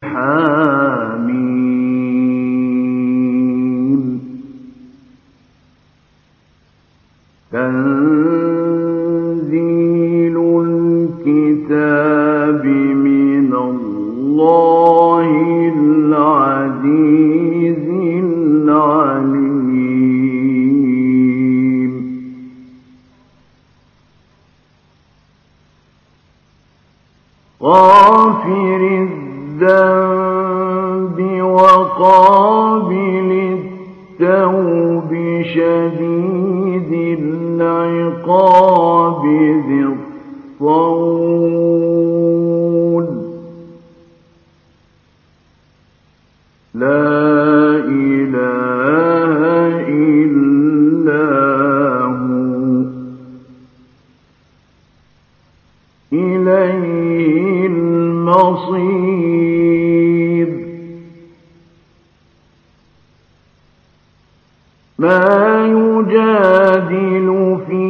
حميم تنزيل الكتاب من الله العزيز العليم غافر الذنب وقابل التوب شديد العقاب ذي الطول لا إله إلا هو إليه المصير ما يجادل في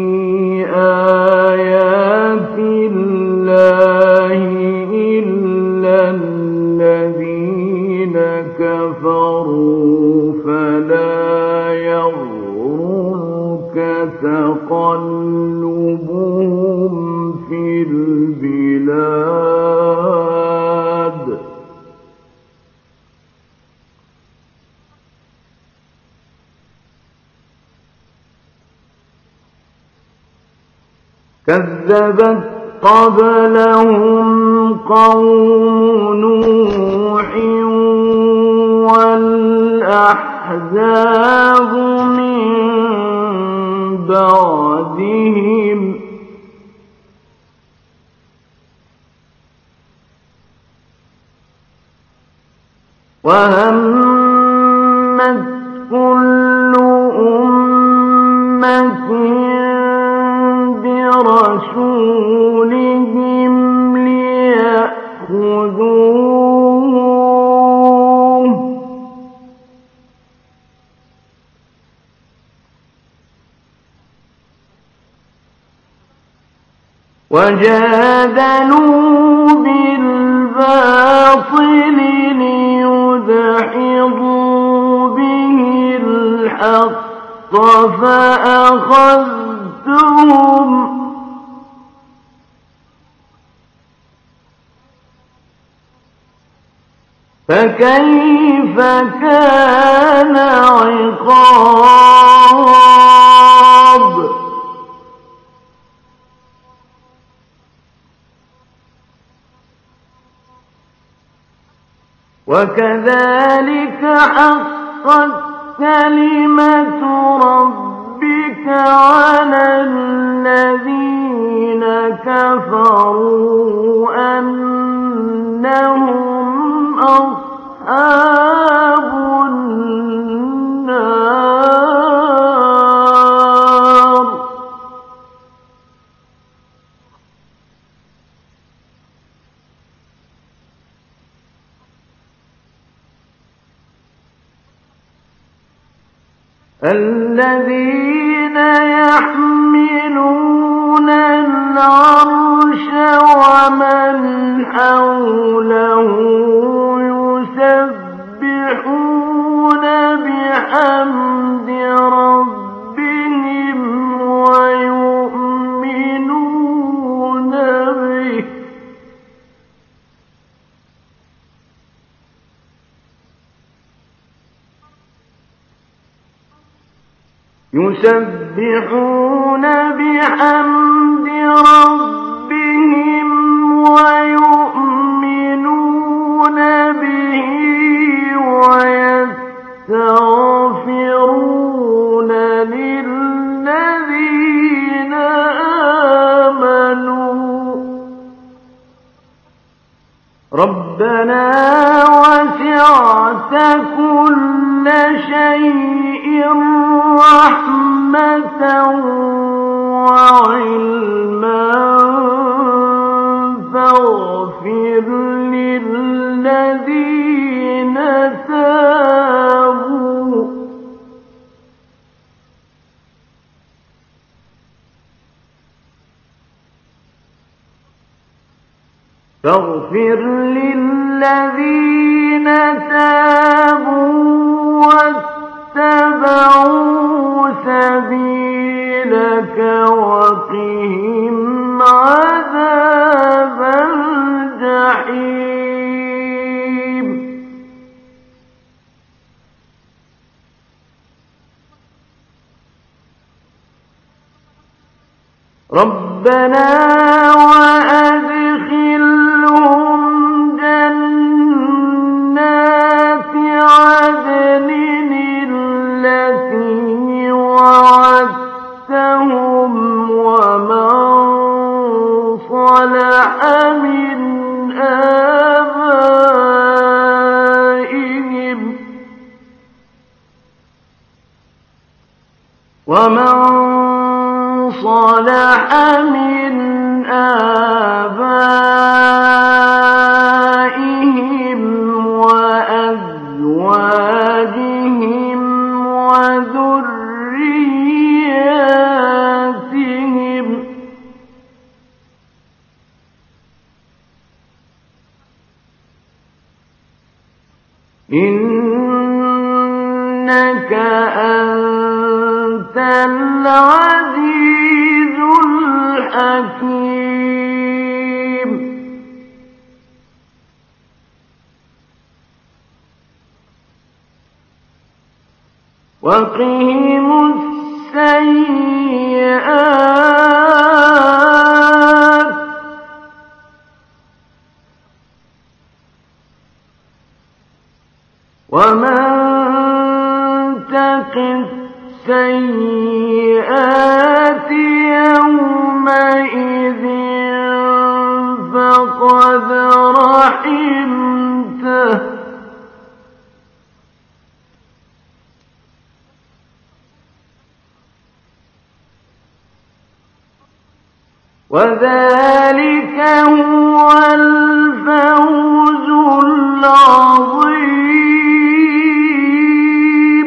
آيات الله إلا الذين كفروا فلا يغررك تقلبهم في البلاد كذبت قبلهم قوم نوح والأحزاب من بعدهم وهمت كل أمة برسولهم ليأخذوه وجادلوا بالباطل ليدحضوا به الحق فأخذتهم فكيف كان عقاب وكذلك حقت كلمة ربك على الذين كفروا أنهم أصحاب النار الذين يحملون العرش ومن حوله يسبحون بحمد ربهم ويؤمنون به يسبحون بحمد ربهم ويؤمنون به ويستغفرون للذين آمنوا ربنا وسعت كل شيء رحمة وعلما فاغفر للذين تابوا فاغفر للذين تابوا واتبعوا سبيلك وقهم عذاب الجحيم ربنا وأدخلهم جنات عدن التي وعدتهم ومن صلح من آبائهم صلح من آبائهم وأزواجهم وذرياتهم إنك أنت العزيز الحكيم وقهم السيئات ومن تق السيئات يومئذ فقد رحمته وذلك هو الفوز العظيم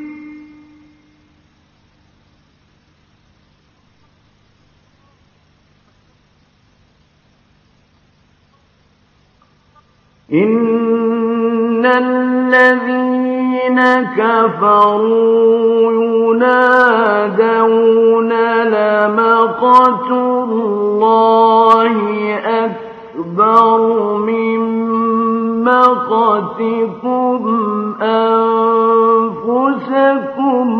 إن الذين كفروا ينادون لمقت الله أكبر من مقتكم أنفسكم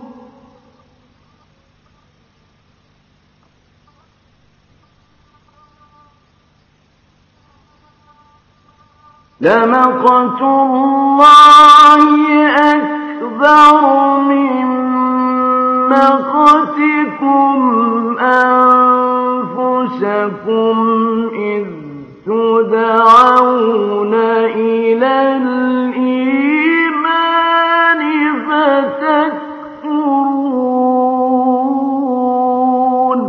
لمقت الله أكبر من مقتكم أنفسكم إذ تدعون إلى الإيمان فتكفرون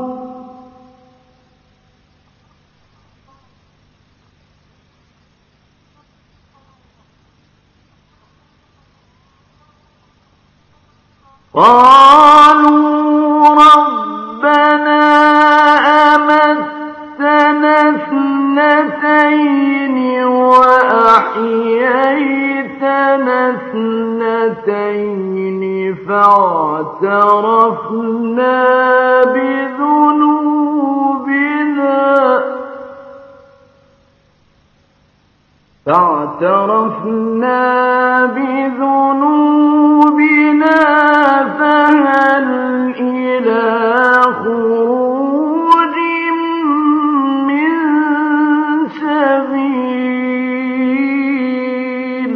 قالوا ربنا أمتنا اثنتين وأحييتنا اثنتين فاعترفنا بذنوبنا فهل إلى خروج من سبيل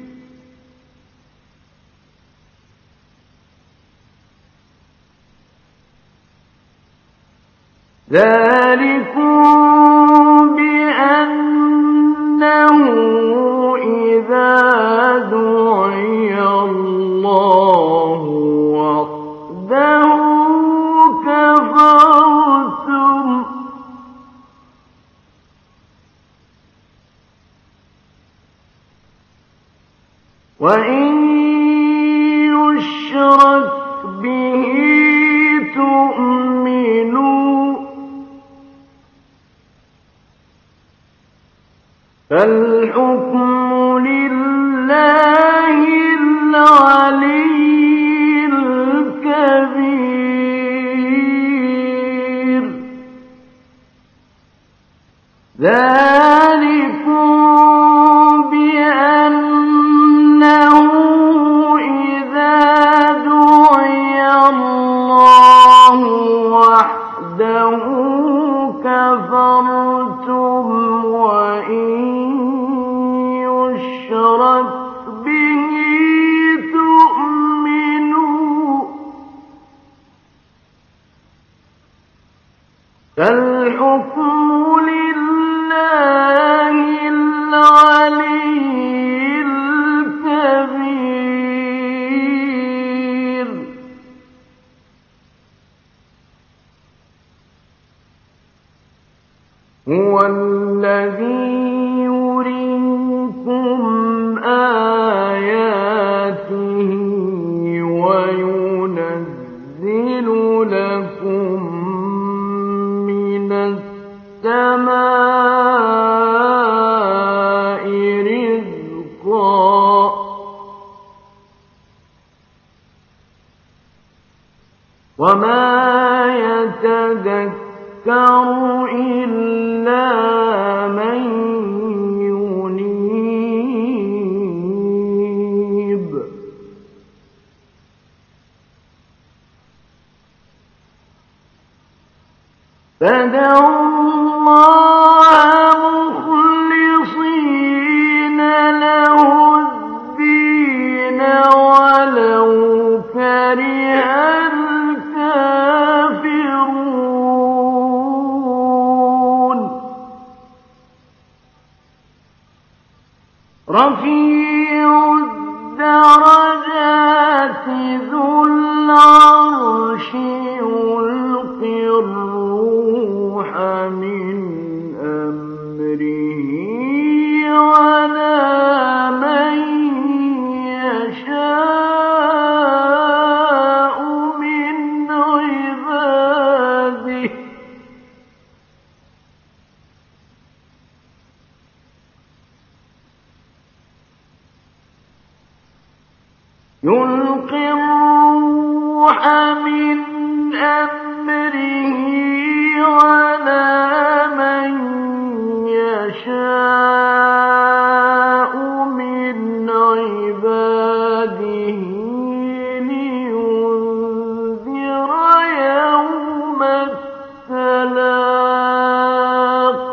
ذلكم بأنه إذا دعي الله وحده كفرتم وإن يشرك به تؤمنوا فالحكم لله وما يتذكر إلا من ينيب فادعوا الله مخلصين له الدين ولو كره الكافرون رفيع الدرجات ذو العرش يلقي الروح من أمره على من يشاء من عباده يلقي الروح من أمره على من يشاء من عباده لينذر يوم التلاق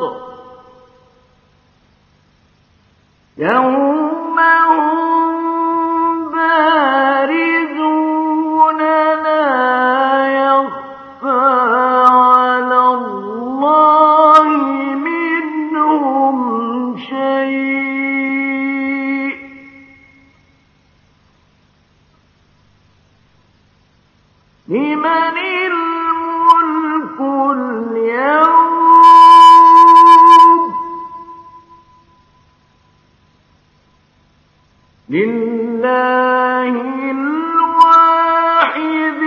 يوم هم باردون لا يخفى على الله منهم شيء لمن الملك اليوم لله الواحد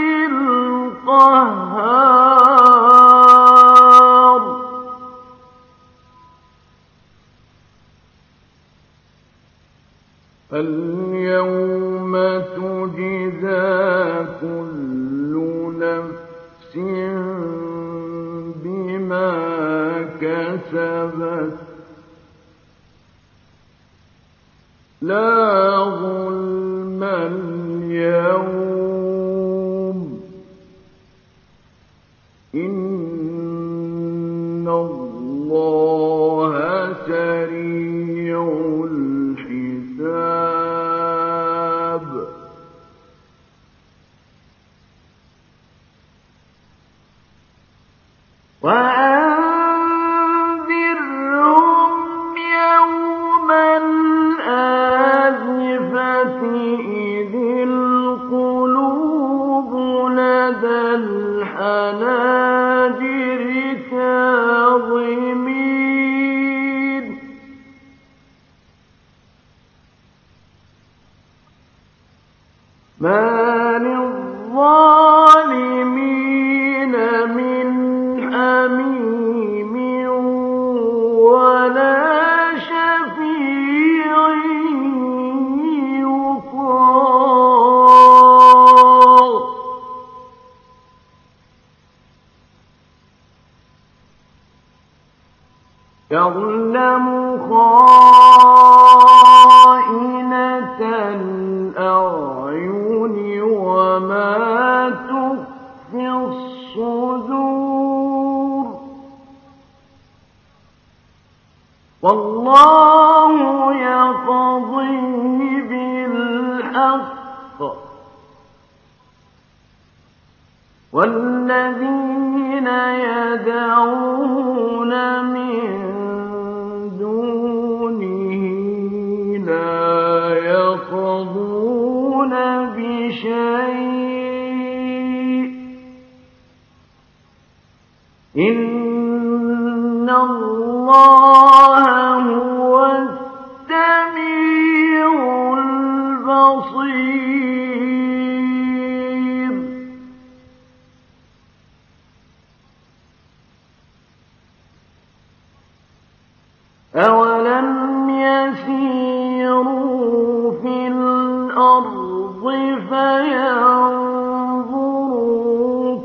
القهار اليوم تجزى كل نفس بما كسبت لا ظلم اليوم إن الله سريع الحساب وأنذرهم يوم الآزفة إذ القلوب لدى الحناجر كاظمين ما للظالمين من حميم ولا شفيع يطاع يعلم خائنة الأعين وما تخفي الصدور والله يقضي بالحق والذين يدعون من دونه لا يقضون بشيء إن الله هو السميع البصير أولم يسيروا في الأرض فينظروا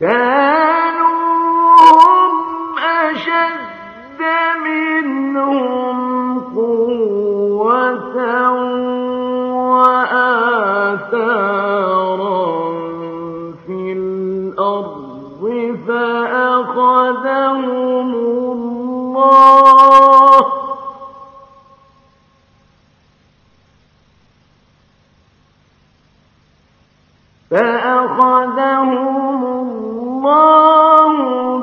كانوا هم أشد منهم قوة وآثارا في الأرض فأخذهم الله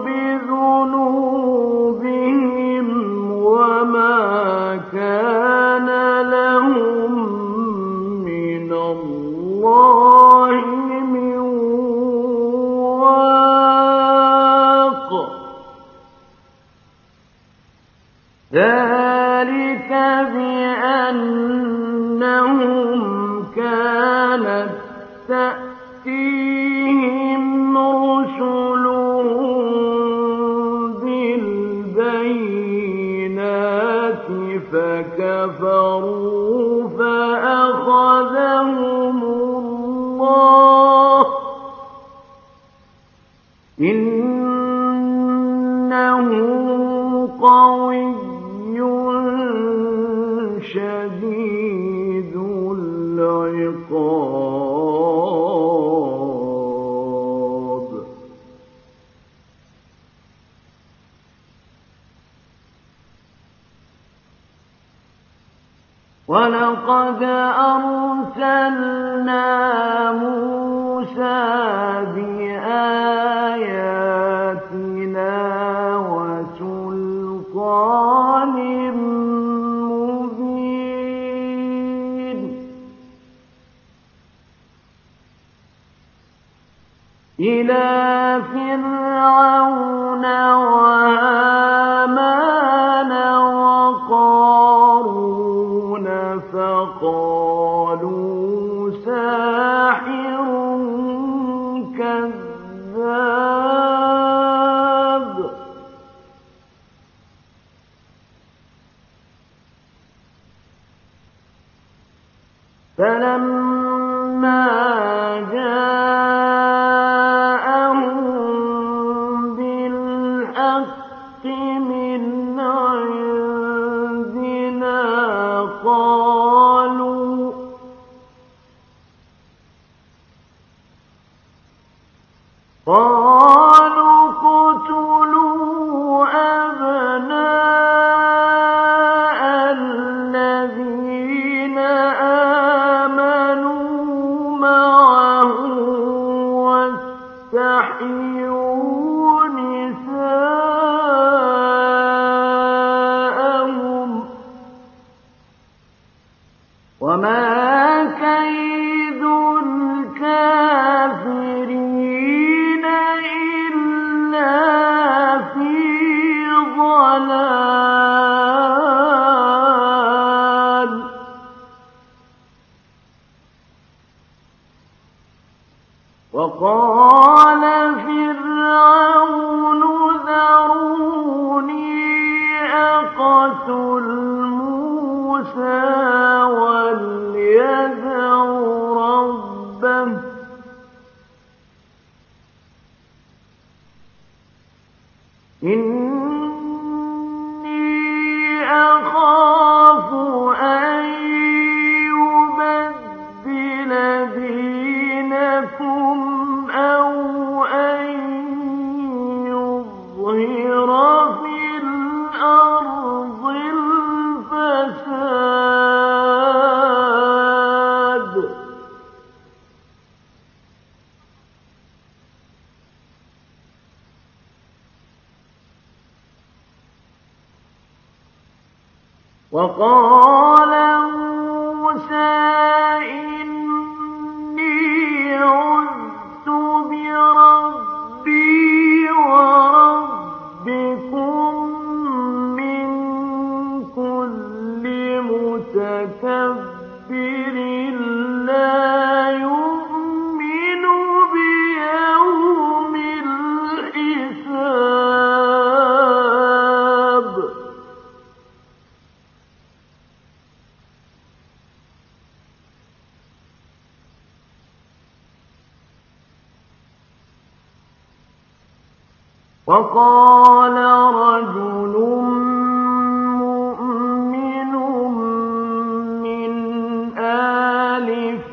بذنوبهم وما كان لهم من الله من واق ذلك بأنهم كانت تأتيهم رسلهم بالبينات فكفروا فأخذهم الله إنه قوي شديد العقاب ولقد أرسلنا موسى بآياتنا وسلطان مبين إلى فرعون وهامان وقارون فقالوا ساحر كذاب فلما جاءهم بالحق من عندنا قالوا اقتلوا أبناء الذين آمنوا معه واستحيوا نساءهم وما كيد الكافرين إلا في ضلال وقال فرعون ذروني أقتل موسى وليدع ربه إني أخاف أن يبدل دينكم أو أن يظهر في الأرض الفساد وقال موسى إني عذت بربي وربكم من كل متكبر لا يؤمن بيوم الحساب وقال رجل مؤمن من آل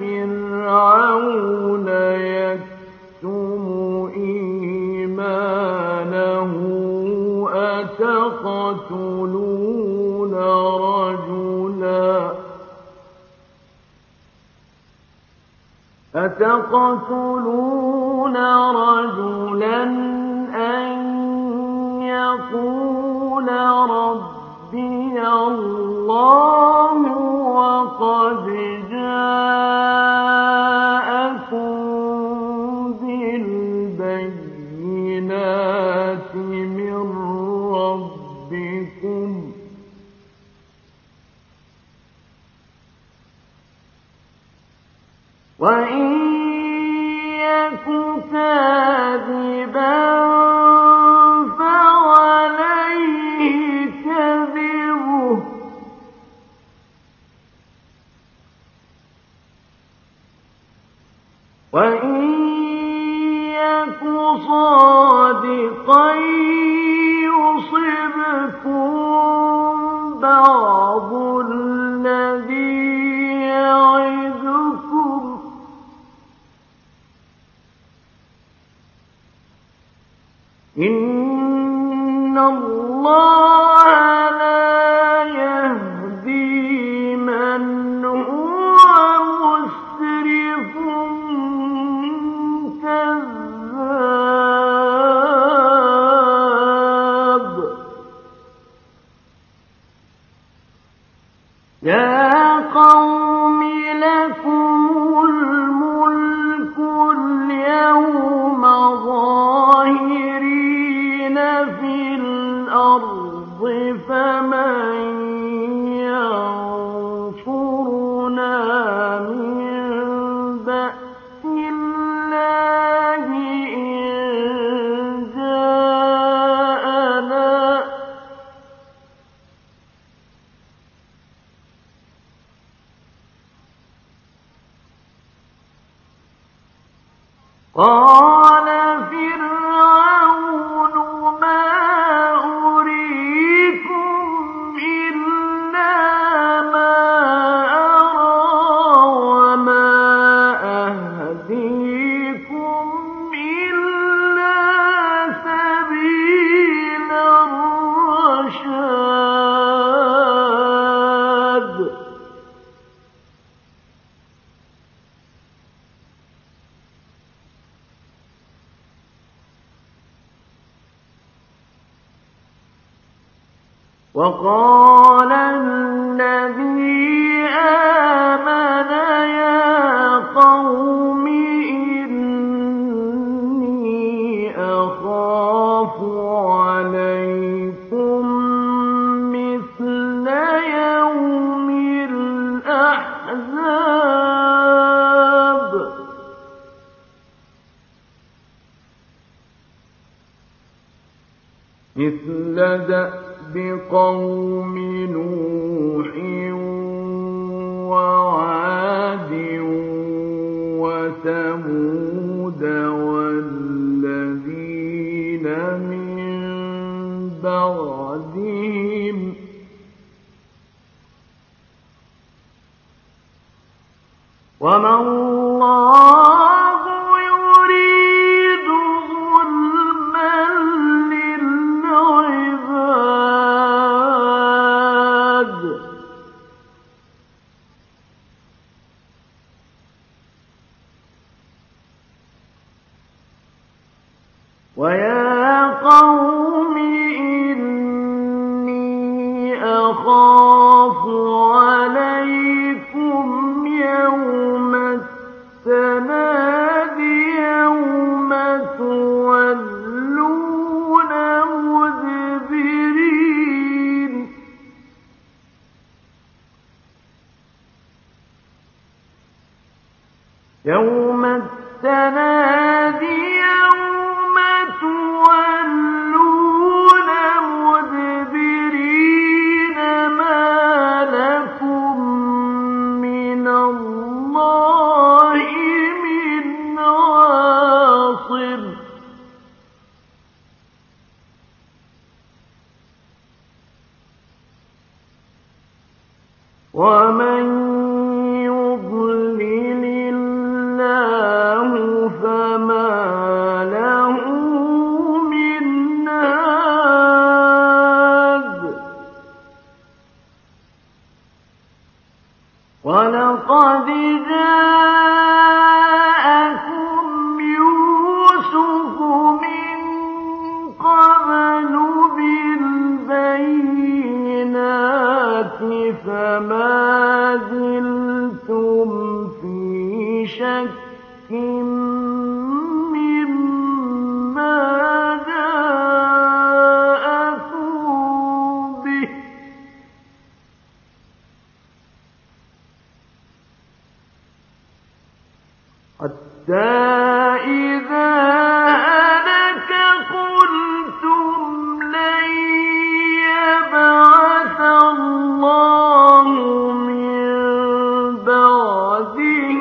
فرعون يكتم إيمانه أتقتلون رجلا أن يقول ربي الله وقد جاءكم بالبينات من ربكم وإن يك كاذبا فعليه كذبه وإن يك صادقا يصبكم بعض الذي يعدكم إن الله لا يهدي من هو مسرف كذاب يا قوم لكم الملك اليوم ظاهرين في الأرض فمن ينصرنا من بأس الله إن جاءنا قال فرعون ما أريكم إلا ما أرى وما أهديكم إلا سبيل الرشاد وقال الذي آمن يا قوم إني أخاف عليكم مثل يوم الأحزاب مثل بقوم نوح وعاد وثمود والذين من بعدهم وما الله يريد ظلما للعباد ويا قوم إني أخاف عليكم يوم التناد يوم تولون مدبرين يوم التناد يوم تولون مدبرين ما ومن يضلل الله فما له من هاد ولقد جاءكم يوسف من قبل بالبينات فما زلتم في شك مما جاءكم به حتى إذا هلك قلتم لن يبعث الله من بعده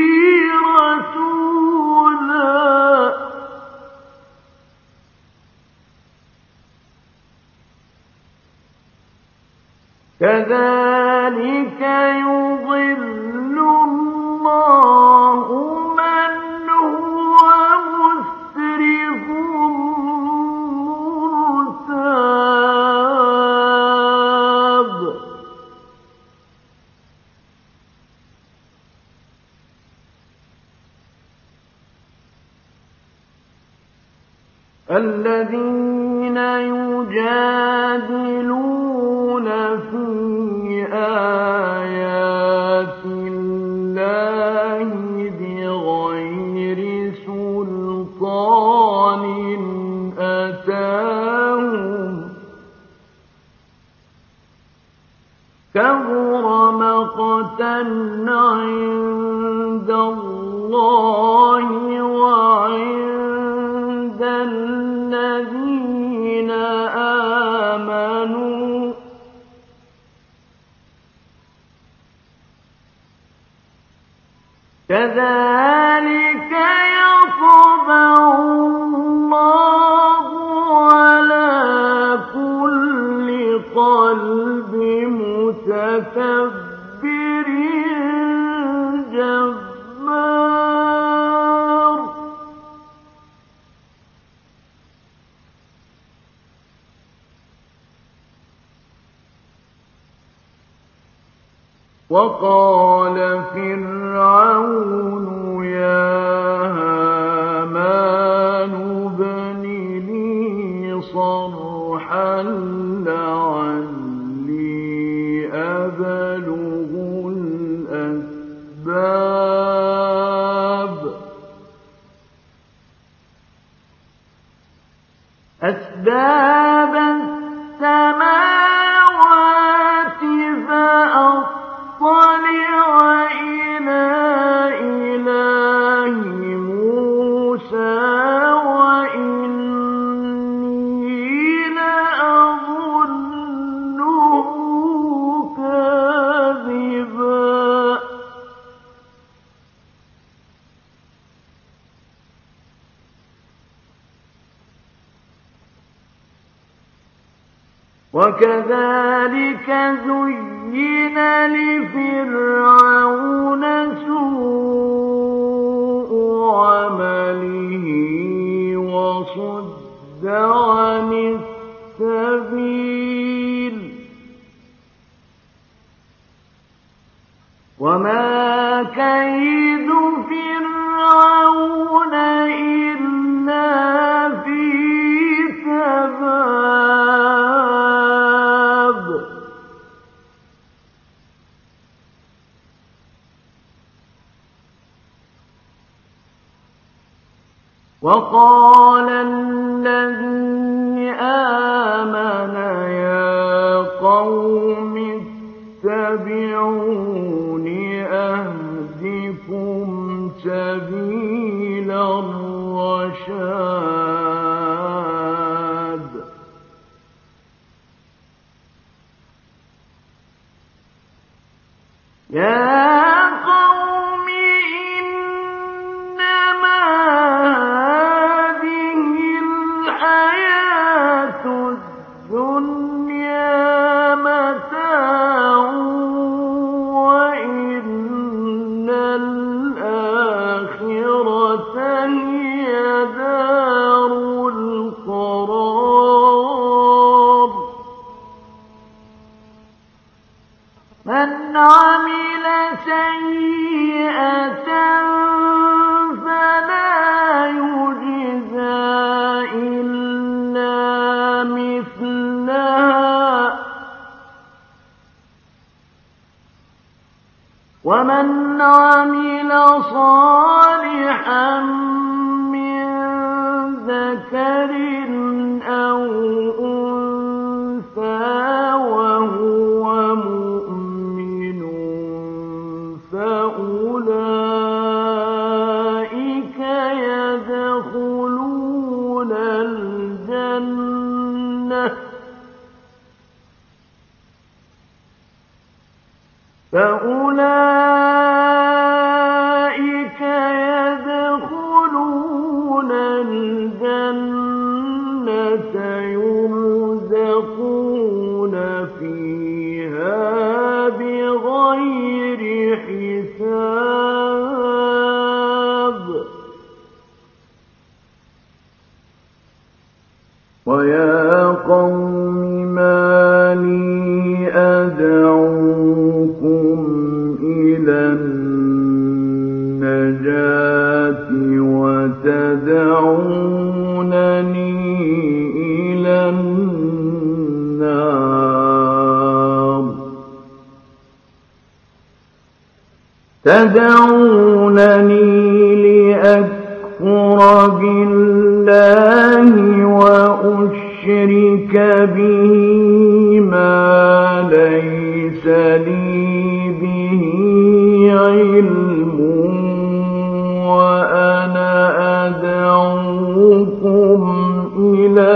رسولا كذلك يضل الله من هو مسرف مرتاب الذين يجادلون في آيات الله بغير سلطان أتاهم كبر مقتا عند الله وعند الذين آمنوا كذلك يطبع الله على كل قلب متكبر جبار وقال فرعون يا هامان ابن لي صرحا لعلي أبلغ أسباب السماوات فأطلع إلى إله موسى وإني لأظنه كاذبا وكذلك زين لفرعون سوء عمله وصد عن السبيل وما كيد فرعون إلا في تباب وقال الذي آمن يا قوم اتبعون أهدكم سبيل الرشاد يا قوم إنما هذه الحياة الدنيا متاع ومن عمل صالحا من ذكر أو أنثى وهو مؤمن فأولئك يدخلون الجنة يرزقون فيها بغير حساب ويا قوم ما لي أدعوكم إلى النجاة وتدعونني إلى النار تدعونني لأكفر بالله وأشرك به ما ليس لي به علم وأنا أدعوكم إلى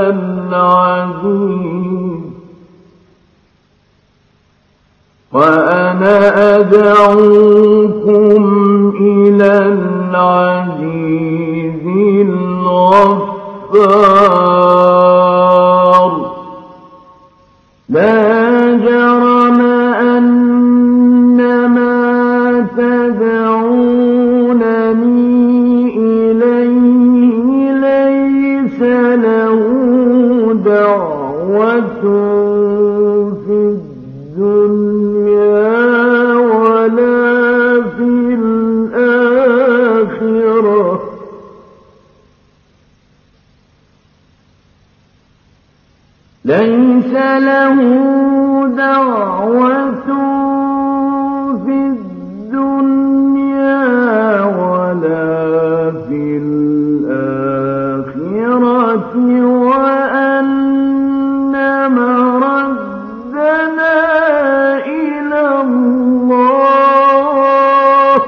العزيز الغفار لا جرم أن ما تدعونني إليه ليس له دعوة في الدنيا ولا في الآخرة ليس له دعوة في الدنيا ولا في الآخرة وأن مردنا إلى الله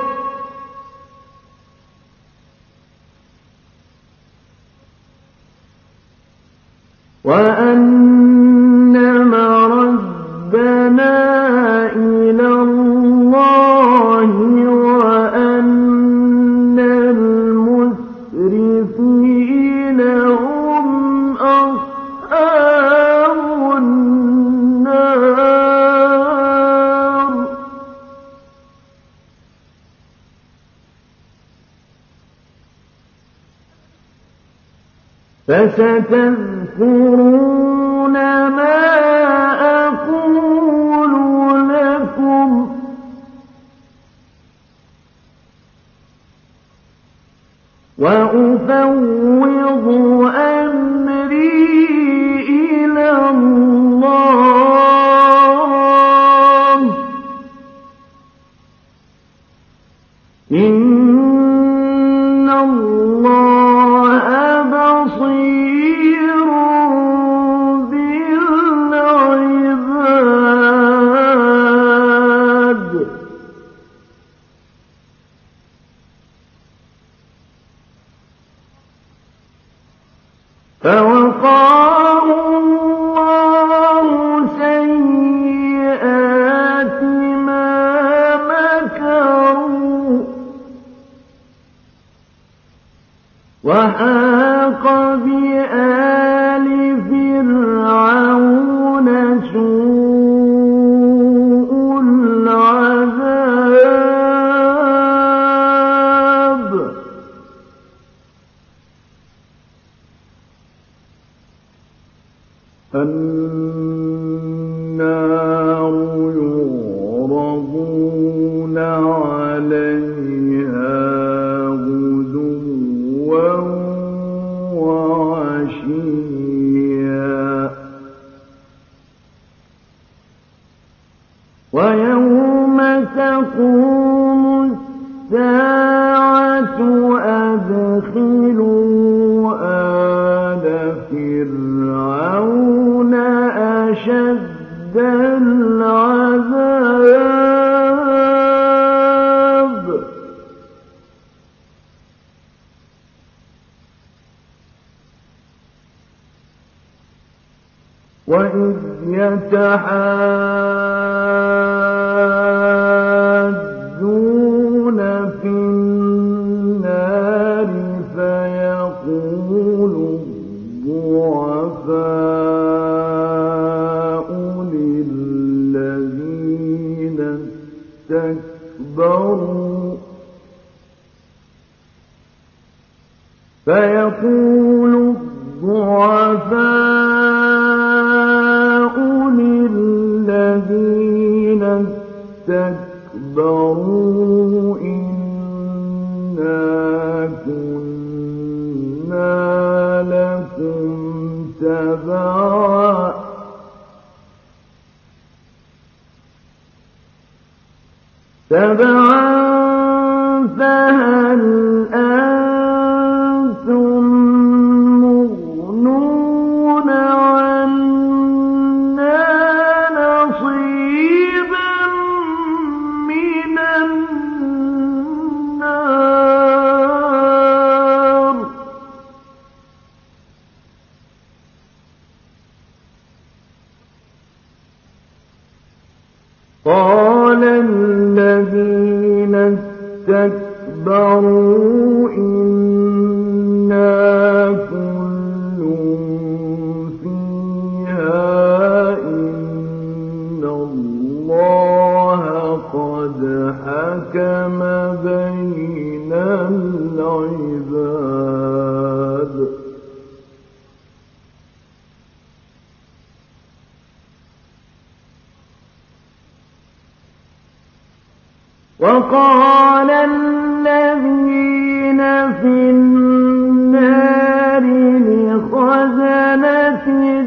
وأن المسرفين هم أصحاب النار فستذكرون ما أقول لكم وأفوض أمري إلى الله إن الله بصير بالعباد فوقاه الله سيئات ما مكروا وحاق بآل فرعون سوء العذاب النار يعرضون عليها غدوا وعشيا ويوم تقوم الساعة أدخلوا آل فرعون أشد العذاب وإذ يتحاجون في النار فيقول الضعفاء للذين استكبروا إنا كنا لكم تبعا فهل أنتم مغنون عنا نصيبا من النار قال الذين استكبروا إنا كل فيها إن الله قد حكم بين العباد وقال الذين في النار لخزنة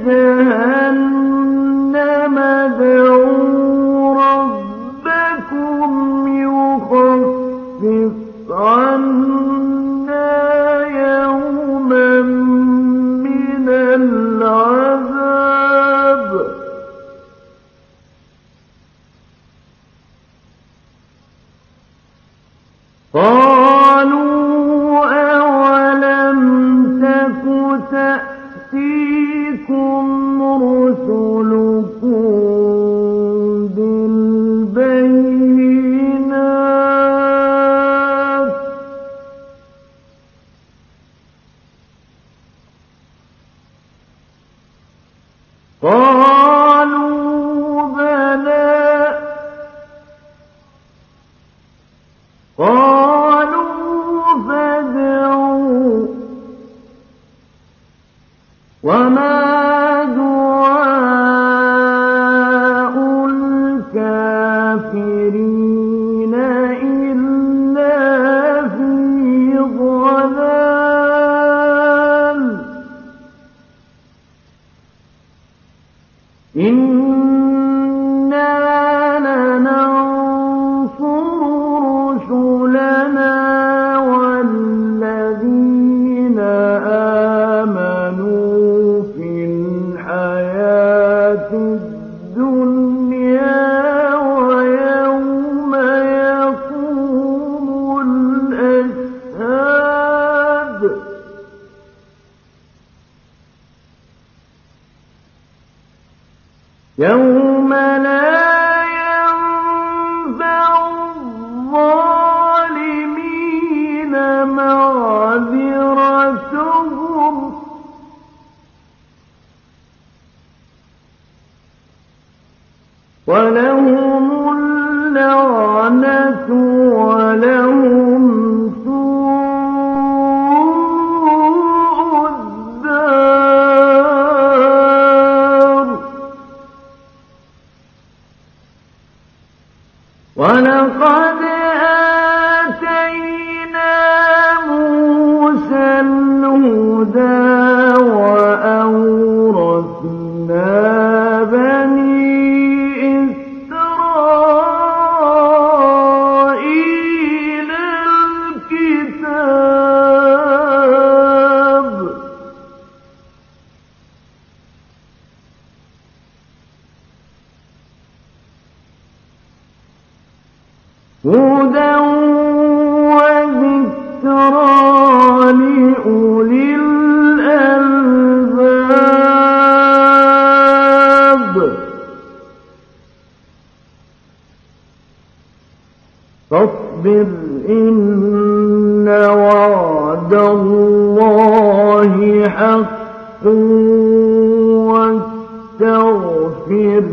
جهنم ادعوا ربكم يخفف عنا يوما من العذاب قالوا أولم تك تأتيكم رسلكم بالبينات قالوا بلى فادعوا وما دعاء الكافرين إلا في ضلال إنا لننصر رسلنا والذين آمنوا في الحياة الدنيا ويوم يقوم الأشهاد يوم لا ينفع الظالمين معذرتهم ولهم اللعنة ولهم سوء الدار ولقد آتينا موسى الهدى وأورثنا بني إسرائيل هدى وذكرى لأولي الألباب فاصبر إن وعد الله حق واستغفر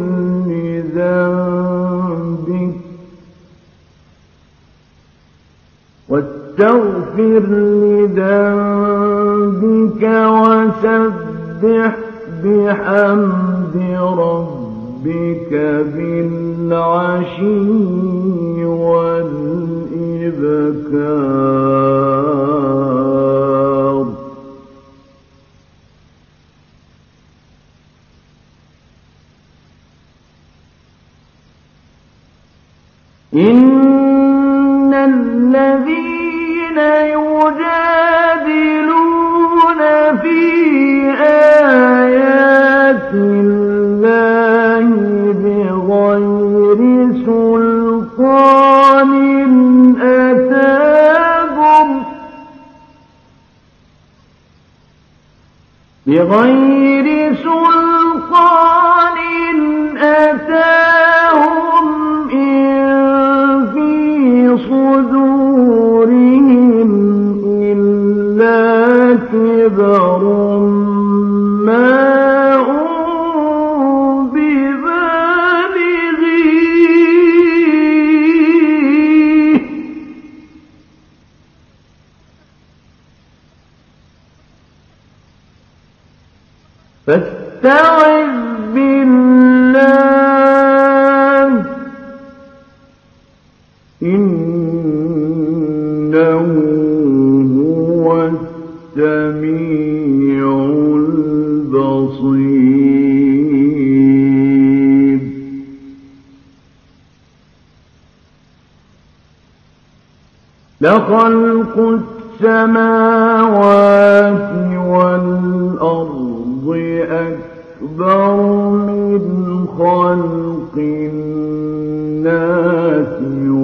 لذنبك وسبح بحمد ربك بالعشي والإبكار إن الذين يجادلون في آيات الله بغير سلطان أتاهم إن في صدورهم إلا كبر ما هم ببالغيه فاستعذ بالله إنه هو السميع البصير لخلق السماوات والأرض أكبر من خلق الناس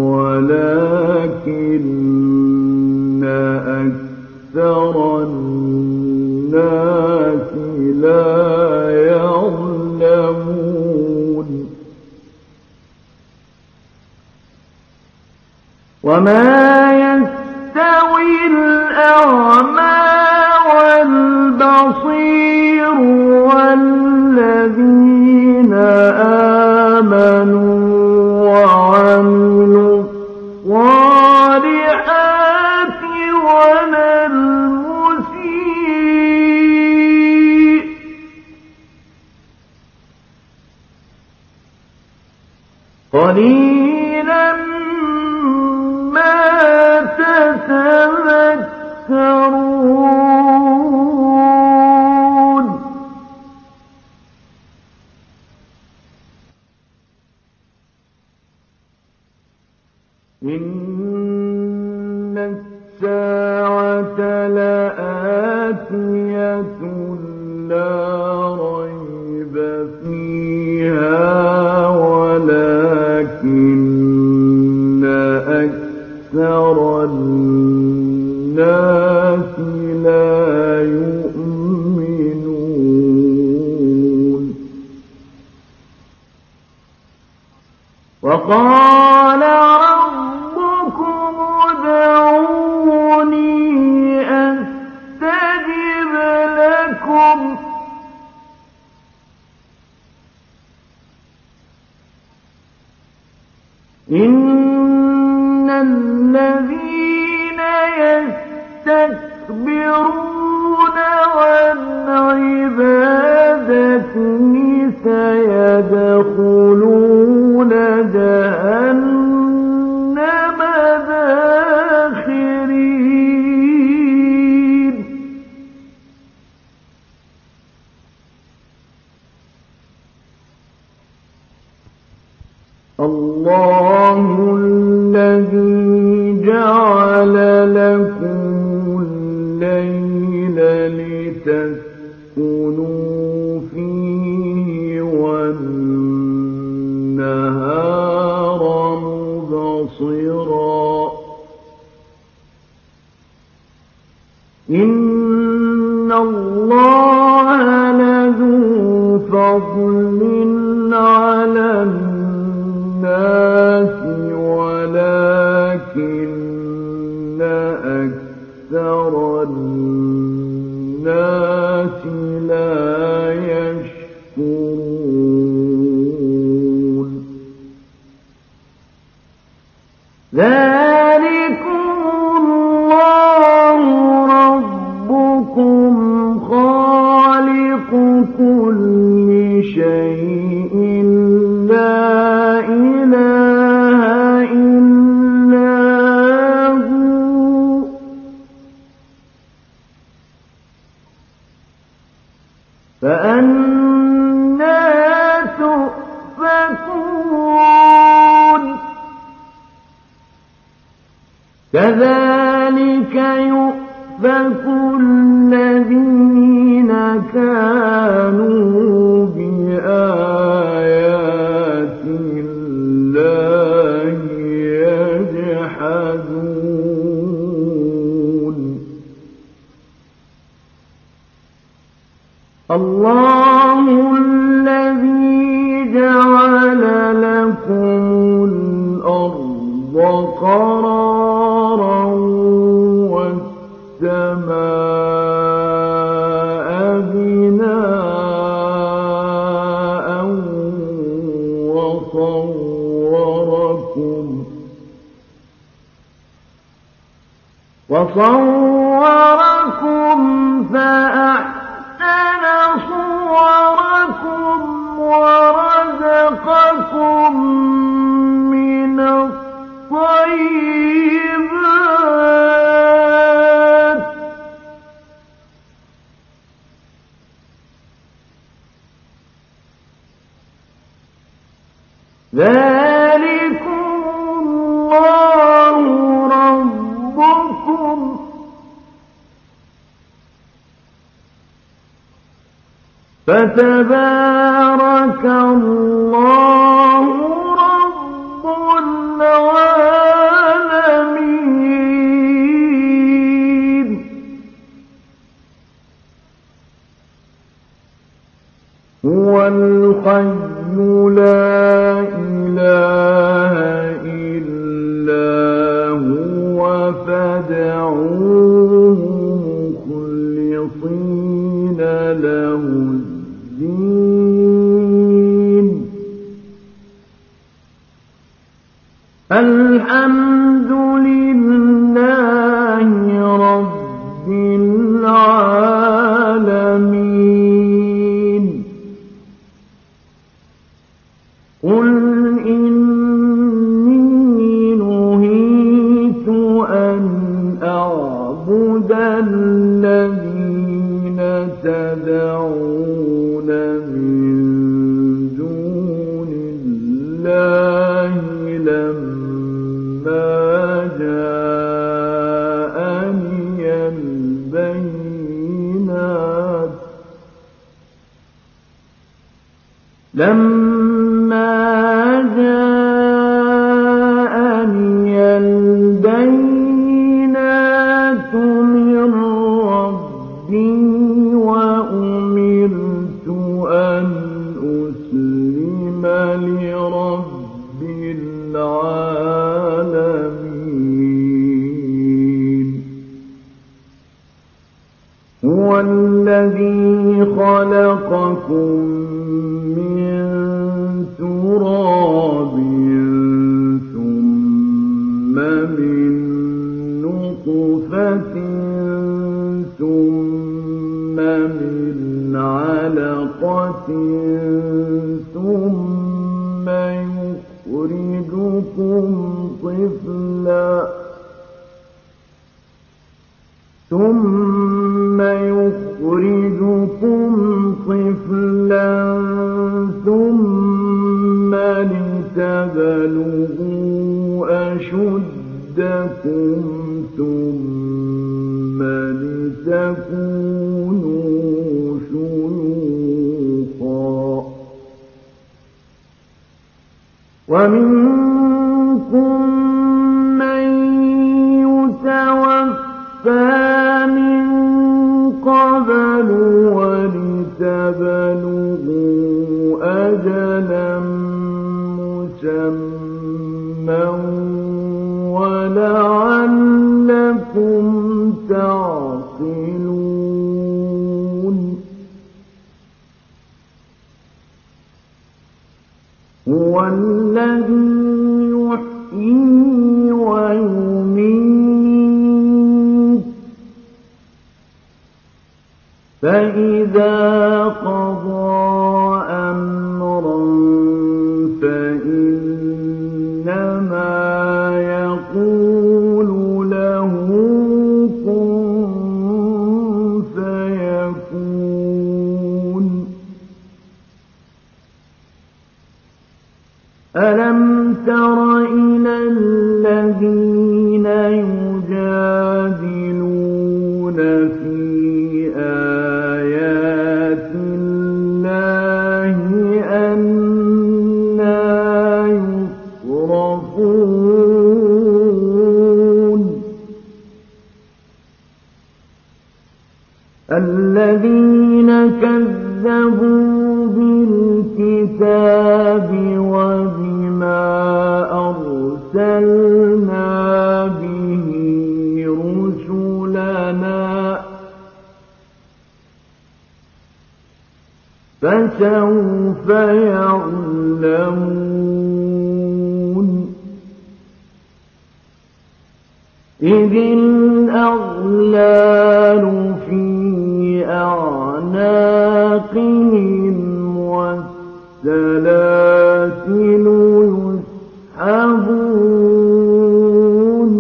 ولكن أكثر الناس لا يعلمون وما يستوي الأعمى والبصير والذين آمنوا وعملوا الصالحات ولا المسيء قليلا ما تتذكرون إن الساعة لآتية لا ريب فيها ولكن أكثر الناس لا يؤمنون وقال ربكم ادعوني أستجب لكم إن الذين يستكبرون عن عبادتي سيدخلون جهنم داخرين الله الذي جعل لكم الليل لتسكنوا فيه والنهار مبصرا كل شيء لا إله إلا هو فأنى تؤفكون كذلك يؤفك الذين كانوا بآيات الله يجحدون الله الذي جعل لكم الأرض قرارا والسماء بناء وصوركم فأحسن صوركم ورزقكم من الطيبات ذلكم الله ربكم فتبارك الله رب العالمين هو الحي لا إله إلا هو فادعوه مخلصين له الدين الحمد لله رب العالمين قل إني نهيت أن أعبد الذين تدعون من دون الله لما جاءني البينات من ربي وأمرت أن أسلم لرب العالمين هو الذي خلقكم من تراب ثم من نطفة ثم من علقة ثم يخرجكم طفلا ثم لتبلغوا أشدكم ثم لتكونوا شيوخا ومنكم من يتوفى من قبل ولتبلغوا أجلا مسمى ولعلكم تعقلون هو الذي يحيي ويميت فإذا قضى أمرا فإنما يقول له كن فيكون. ألم تر إلى الذين يجادلون في آيات الله أنى يصرفون. الذين كذبوا بالكتاب وبما أرسلنا به رسلنا فسوف يعلمون. إذ الأغلال في أعناقهم والسلاسل يسحبون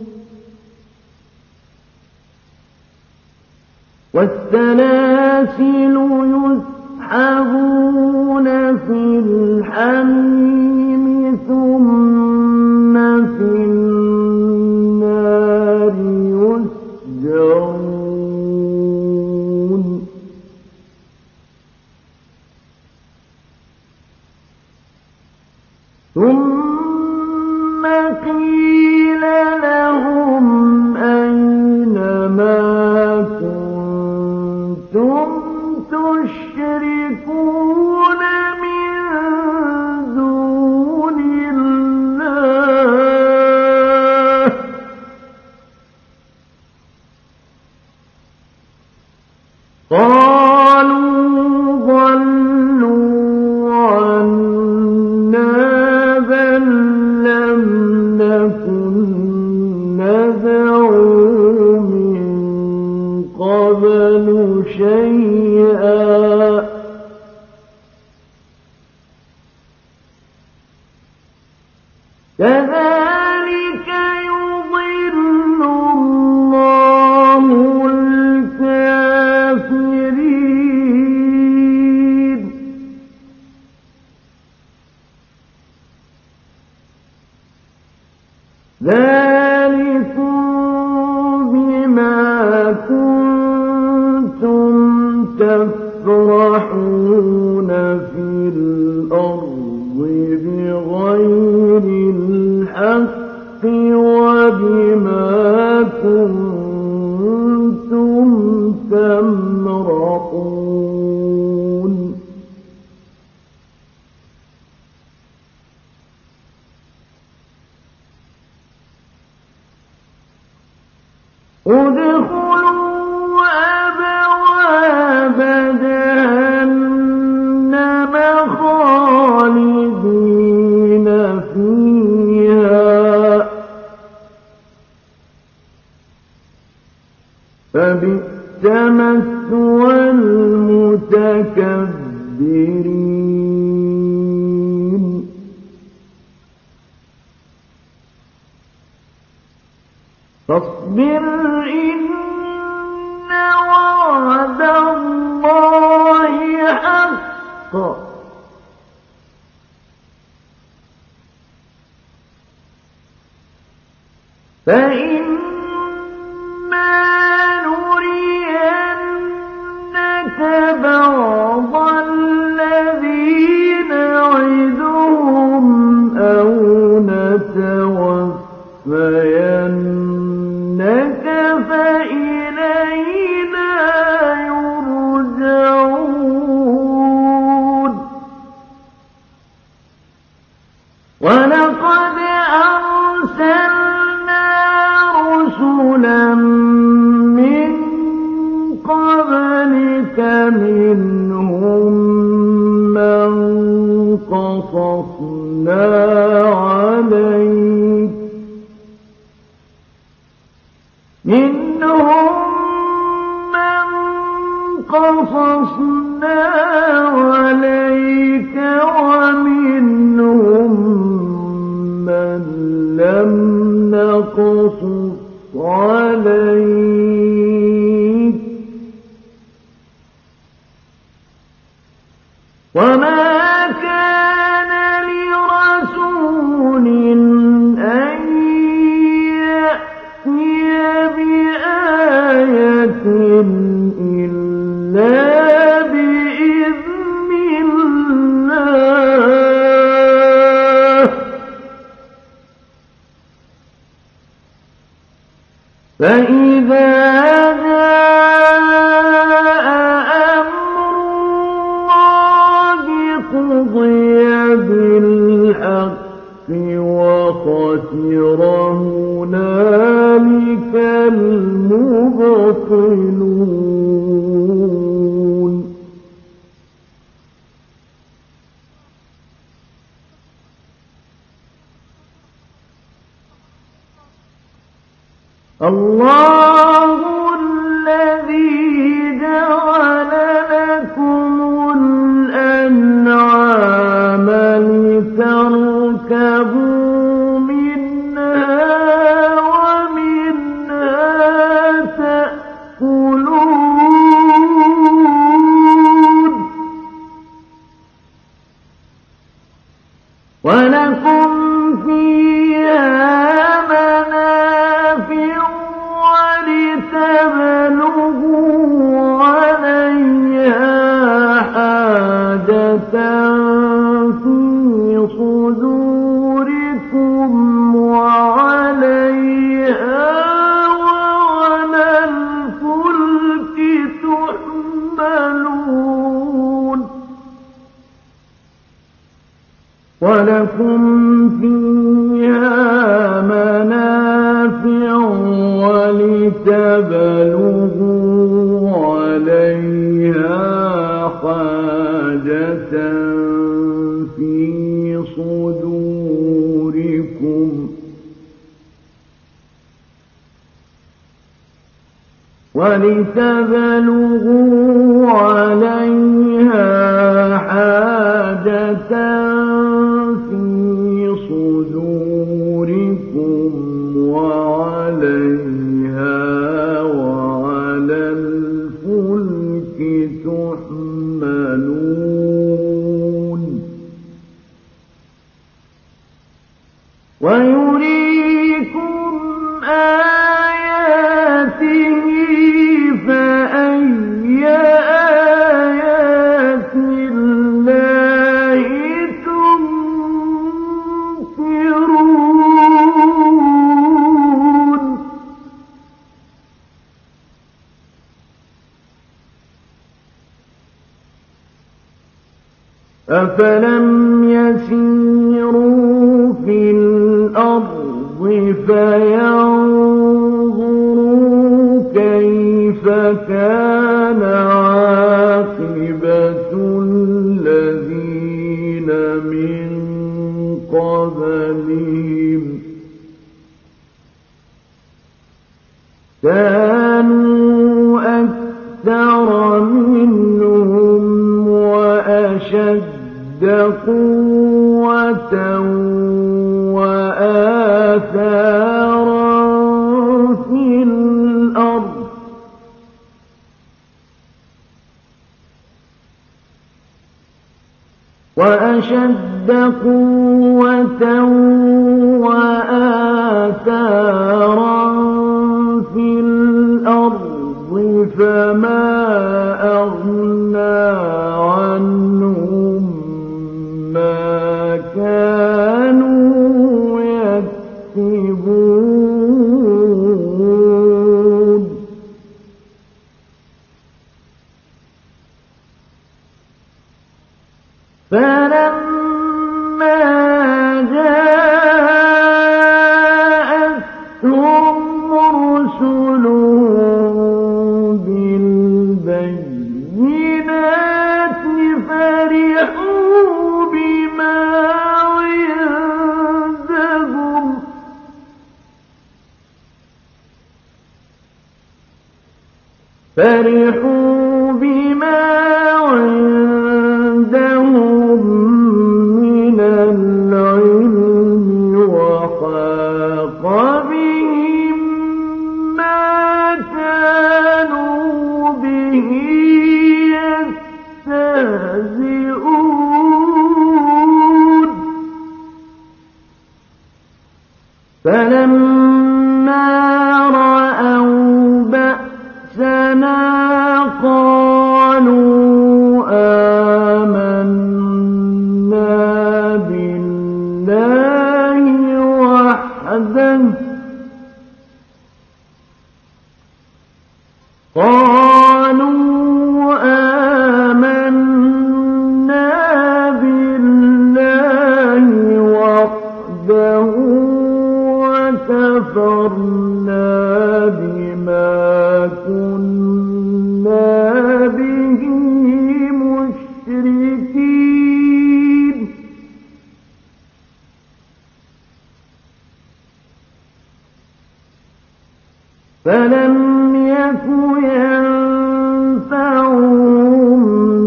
في الحميم ثم في النار يسجرون. ثم قيل لهم أين ما كنتم تشركون من دون الله قالوا ضلوا عنا بل لم نكن ندعو من قبل شيئا كذلك يضل الله الكافرين. ذلكم بما كنتم تفرحون في الأرض بغير الحق وبما كنتم تمرحون. ادخلوا أبواب جهنم خالدين فيها فبئس مثوى المتكبرين. فاصبر إن وعد الله حق فإما نرينك بعض الذي نعدهم أو نتوفينك فإلينا يرجعون. ولقد أرسلنا رسلا من قبلك منهم من قصصنا عليك وما كان لرسول أن يأتي بآية إلا بإذن الله فإذا جاء أمر الله قضي بالحق وخسر هنالك المبطلون الله الذي جعل لكم الأنعام لتركبوا منها ومنها تأكلون ولكم فيها منافع ولتبلغوا عليها حاجة في صدوركم وعليها وعلى الفلك تحملون ولكم فيها منافع ولتبلغوا عليها حاجة في صدوركم ولتبلغوا عليها حاجة في صدوركم وعليها وعلى الفلك تحملون ويريكم آياته فأي آيات الله تنكرون أفلم يسيروا في الأرض فينظروا كيف كان عاقبة الذين من قبلهم كانوا أكثر منهم وأشد قوة وآثارا في الأرض وأشد قوة وآثارا في الأرض فما أغنى عنهم ما كانوا يكسبون فلما جاءتهم رسلهم بالبينات فرحوا بما عندهم من العلم وحاق بهم ما كانوا به يستهزئون يستهزئون فلما رأوا بأسنا قالوا آمنا بالله وحده وكفرنا بما كنا به مشركين فلم يك ينفعهم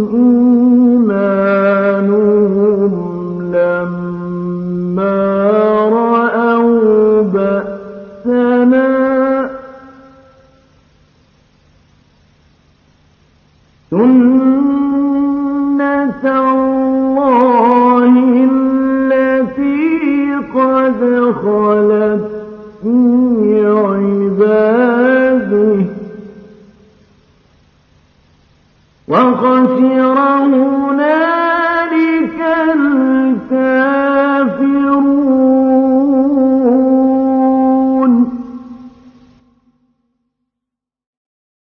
إيمانهم لما رأوا بأسنا سنة الله التي قد خلت